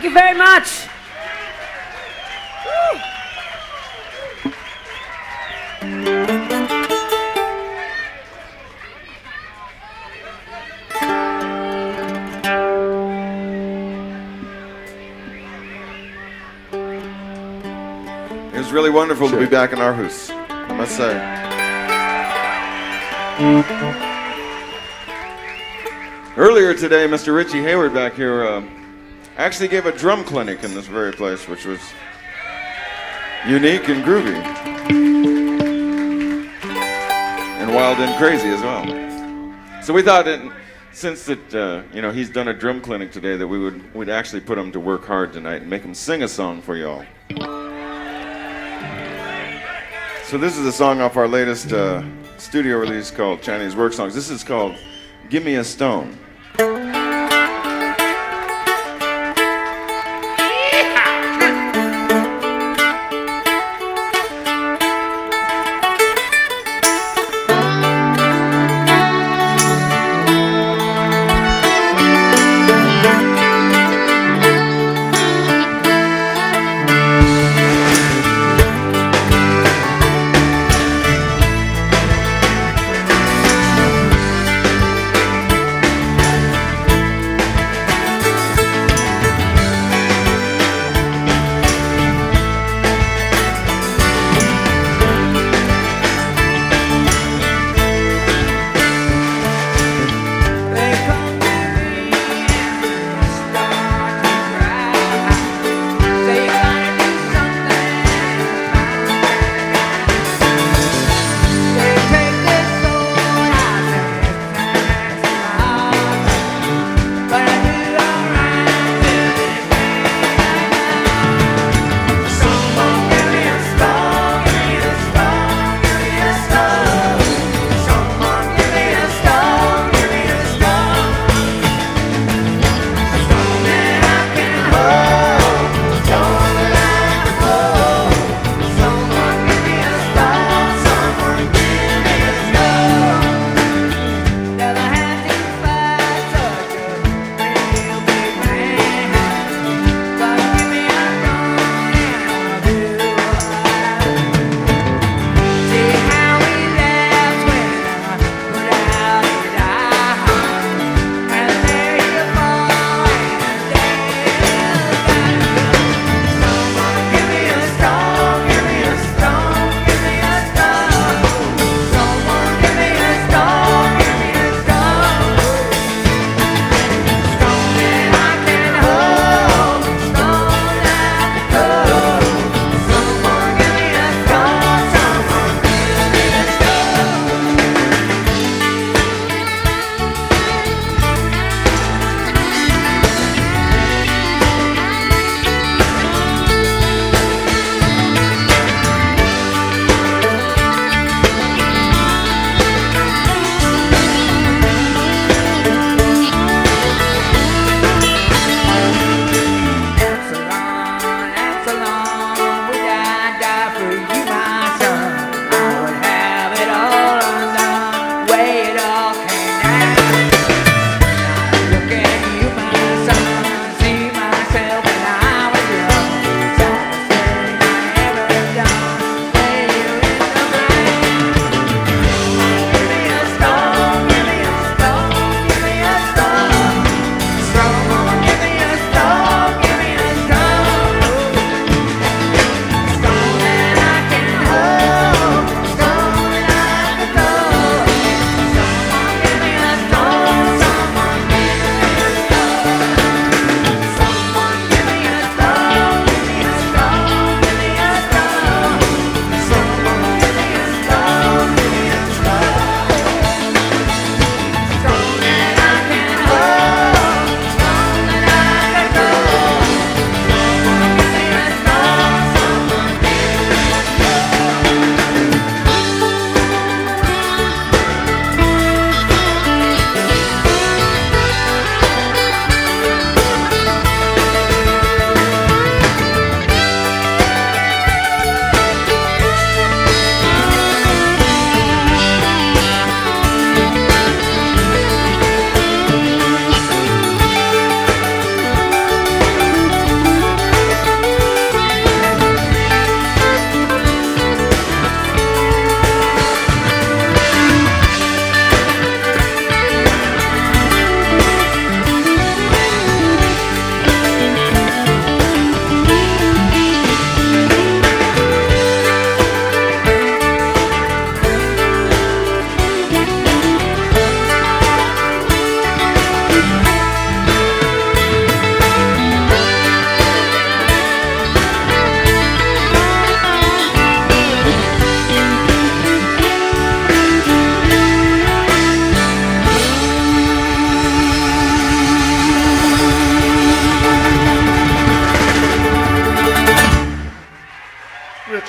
you very much. It was really wonderful to be back in Aarhus, I must say. Earlier today, Mr. Richie Hayward back here actually gave a drum clinic in this very place, which was unique and groovy. And wild and crazy as well. So we thought that since that he's done a drum clinic today, that we'd actually put him to work hard tonight and make him sing a song for y'all. So this is a song off our latest studio release called Chinese Work Songs. This is called Give Me a Stone.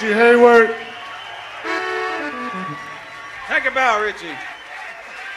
Richie Hayward. Take a bow, Richie.